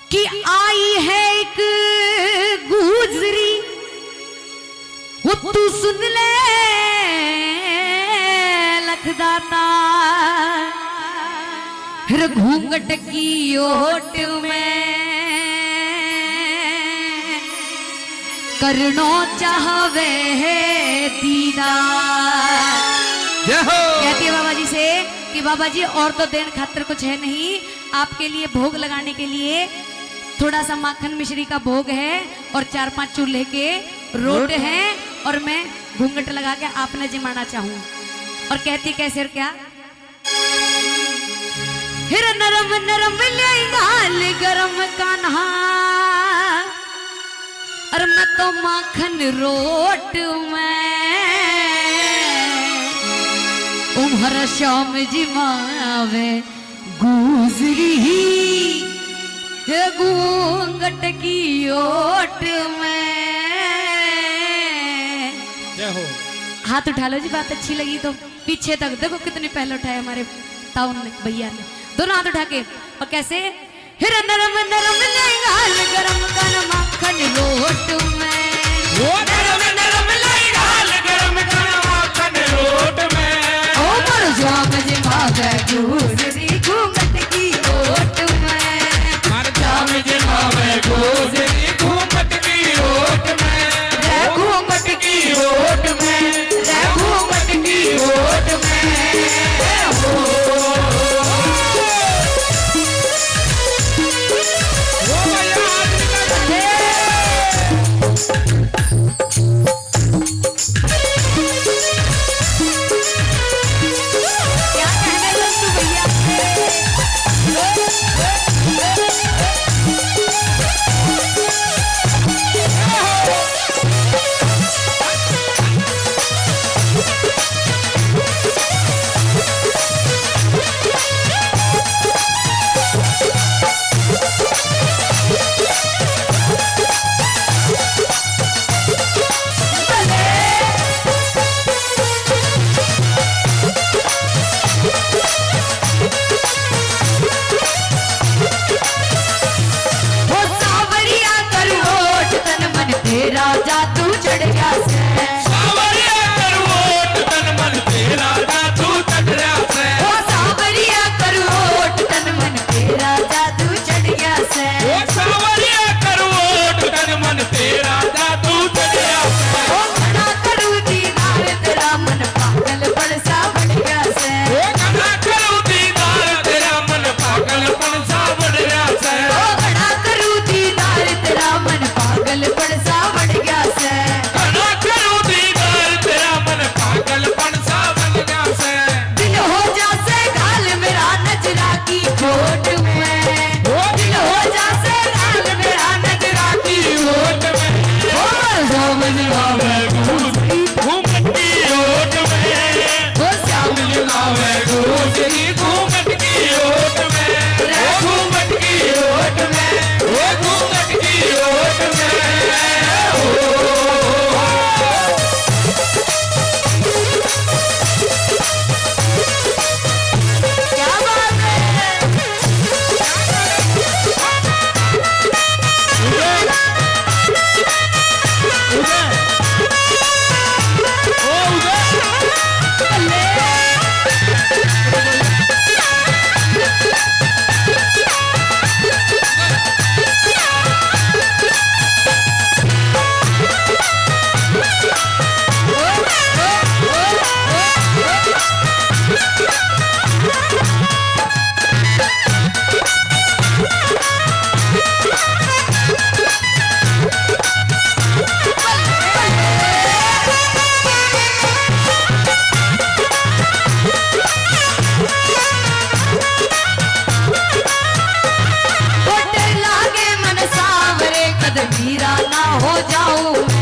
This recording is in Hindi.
कि आई है एक गुजरी, वो तू सुन ले लखदाता, फिर घूंघट की ओट में करनो चाहवे दीदार। कहती है बाबा जी से कि बाबा जी और तो देन खातर कुछ है नहीं, आपके लिए भोग लगाने के लिए थोड़ा सा माखन मिश्री का भोग है और 4-5 चूल्हे के रोट हैं, और मैं घूंघट लगा के आपने जिमाना चाहूं। और कहती कैसे और क्या, फिर नरम नरम ले गाल गरम कान्हा, और मैं तो माखन रोट में उम्र श्याम जी मावे गुजरी, घूंघट की ओट में। जय हो। हाथ उठा लो जी, बात अच्छी लगी तो पीछे तक देखो कितने पहले उठाए हमारे ताऊ ने, भैया ने, दोनों हाथ उठा के। और कैसे, हिर नरम नरम गाल गरम कान माखन रोट में, नरम नरम गाल गरम कान माखन रोट में, ओ मर जाम जी मावे गुजरी घूंघट की ओट में, मर जाम जी मावे गुजरी घूंघट की ओट में, रे घूंघट की ओट में, रे घूंघट की ओट में। तेरा जादू चढ़ गया से, सावरिया करवोट तन मन तेरा जादू चढ़ गया से, ओ सावरिया करवोट तन मन तेरा जादू चढ़ गया से, ओ सावरिया करवोट तन मन तेरा जादू चढ़ गया से, ओ घना करू दीदार तेरा मन पागल पड़ सा बढ़ गया से, ओ घना करू दीदार तेरा मन पागल पड़ सा बढ़ गया से, ओ घना करू दीदार तेरा मन पागल पड़ सा बढ़ गया से, घना करू दीदार तेरा मन पागल पड़ सा बढ़ गया से, दिल हो जासे घाल मेरा नजरा की खोट में, दिल हो जासे घाल मेरा नजरा की ओट में, ओ श्याम जी मावे गुजरी, घूंघट की ओट में, ओ श्याम जी आवे गुजरी घूंघट की ओट में, रे घूंघट की ओट में, ओ घूंघट की ओट में। क्या बात है। मीरा ना हो जाऊं